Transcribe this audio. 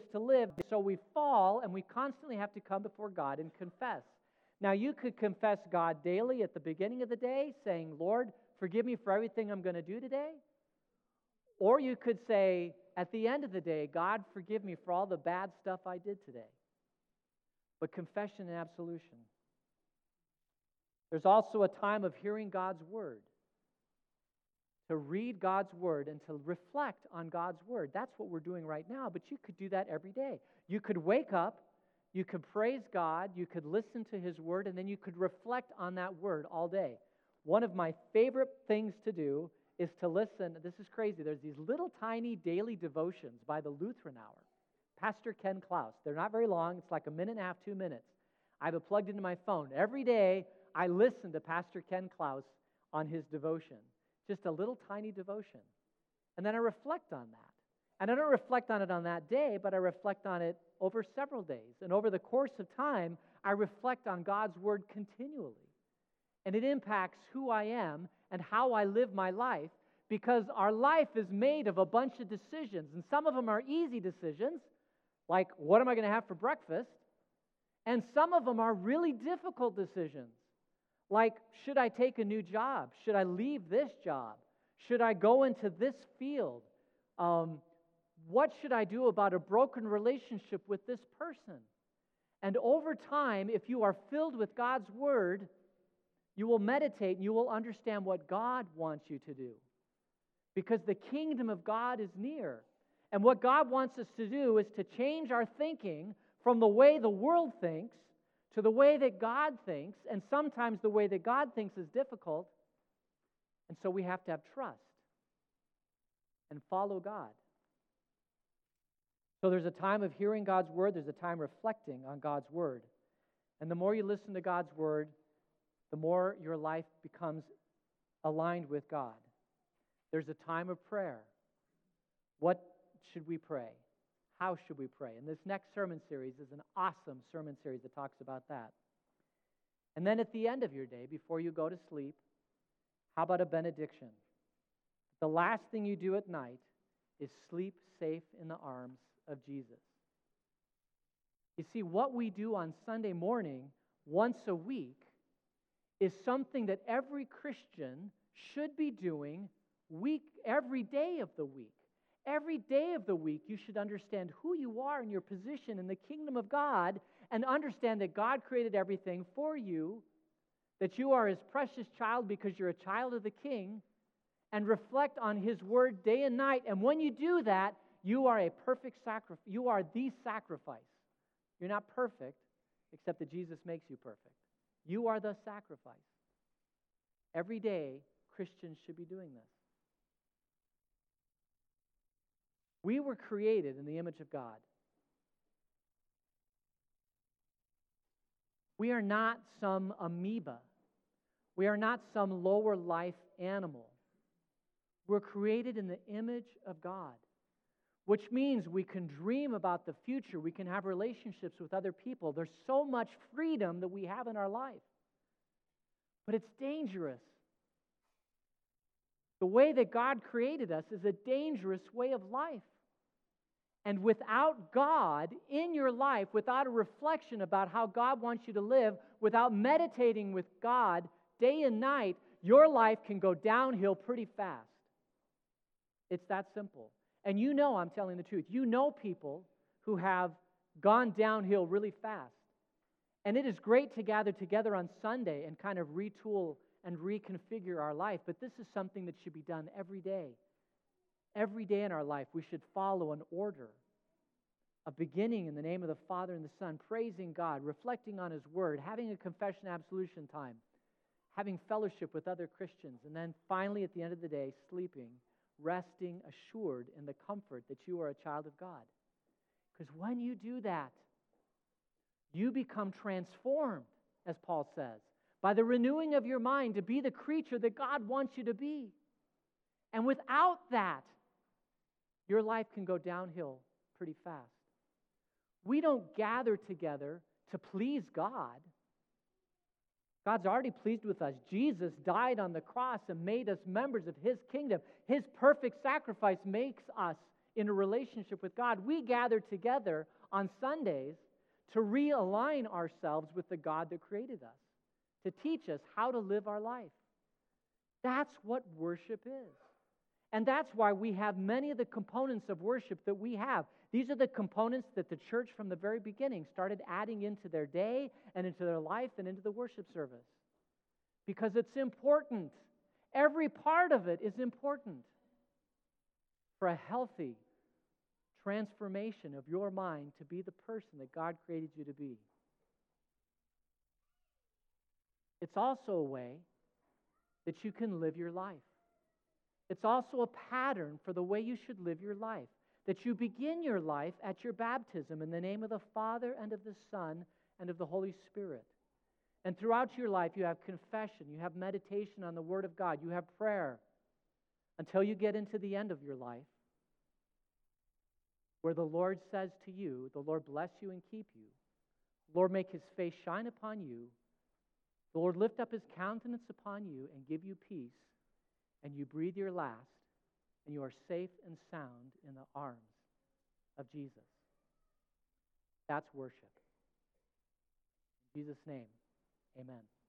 to live. So we fall, and we constantly have to come before God and confess. Now, you could confess God daily at the beginning of the day, saying, Lord, forgive me for everything I'm going to do today. Or you could say, at the end of the day, God, forgive me for all the bad stuff I did today. But confession and absolution. There's also a time of hearing God's word. To read God's word and to reflect on God's word. That's what we're doing right now, but you could do that every day. You could wake up, you could praise God, you could listen to His word, and then you could reflect on that word all day. One of my favorite things to do is to listen. This is crazy. There's these little tiny daily devotions by the Lutheran Hour. Pastor Ken Klaus. They're not very long. It's like a minute and a half, 2 minutes. I have it plugged into my phone. Every day, I listen to Pastor Ken Klaus on his devotion. Just a little tiny devotion. And then I reflect on that. And I don't reflect on it on that day, but I reflect on it over several days. And over the course of time, I reflect on God's word continually. And it impacts who I am and how I live my life, because our life is made of a bunch of decisions. And some of them are easy decisions, like what am I going to have for breakfast? And some of them are really difficult decisions. Like, should I take a new job? Should I leave this job? Should I go into this field? What should I do about a broken relationship with this person? And over time, if you are filled with God's word, you will meditate and you will understand what God wants you to do. Because the kingdom of God is near. And what God wants us to do is to change our thinking from the way the world thinks to the way that God thinks, and sometimes the way that God thinks is difficult, and so we have to have trust and follow God. So there's a time of hearing God's word, there's a time reflecting on God's word. And the more you listen to God's word, the more your life becomes aligned with God. There's a time of prayer. What should we pray? How should we pray? And this next sermon series is an awesome sermon series that talks about that. And then at the end of your day, before you go to sleep, how about a benediction? The last thing you do at night is sleep safe in the arms of Jesus. You see, what we do on Sunday morning, once a week, is something that every Christian should be doing every day of the week. Every day of the week, you should understand who you are and your position in the kingdom of God, and understand that God created everything for you, that you are His precious child because you're a child of the King, and reflect on His word day and night. And when you do that, you are a perfect sacrifice. You are the sacrifice. You're not perfect, except that Jesus makes you perfect. You are the sacrifice. Every day, Christians should be doing this. We were created in the image of God. We are not some amoeba. We are not some lower life animal. We're created in the image of God, which means we can dream about the future. We can have relationships with other people. There's so much freedom that we have in our life. But it's dangerous. The way that God created us is a dangerous way of life. And without God in your life, without a reflection about how God wants you to live, without meditating with God day and night, your life can go downhill pretty fast. It's that simple. And you know I'm telling the truth. You know people who have gone downhill really fast. And it is great to gather together on Sunday and kind of retool and reconfigure our life, but this is something that should be done every day. Every day in our life, we should follow an order, a beginning in the name of the Father and the Son, praising God, reflecting on His Word, having a confession absolution time, having fellowship with other Christians, and then finally at the end of the day, sleeping, resting assured in the comfort that you are a child of God. Because when you do that, you become transformed, as Paul says, by the renewing of your mind to be the creature that God wants you to be. And without that, your life can go downhill pretty fast. We don't gather together to please God. God's already pleased with us. Jesus died on the cross and made us members of His kingdom. His perfect sacrifice makes us in a relationship with God. We gather together on Sundays to realign ourselves with the God that created us, to teach us how to live our life. That's what worship is. And that's why we have many of the components of worship that we have. These are the components that the church from the very beginning started adding into their day and into their life and into the worship service. Because it's important. Every part of it is important for a healthy transformation of your mind to be the person that God created you to be. It's also a way that you can live your life. It's also a pattern for the way you should live your life, that you begin your life at your baptism in the name of the Father and of the Son and of the Holy Spirit. And throughout your life, you have confession, you have meditation on the Word of God, you have prayer, until you get into the end of your life, where the Lord says to you, the Lord bless you and keep you. The Lord make His face shine upon you. The Lord lift up His countenance upon you and give you peace. And you breathe your last, and you are safe and sound in the arms of Jesus. That's worship. In Jesus' name, amen.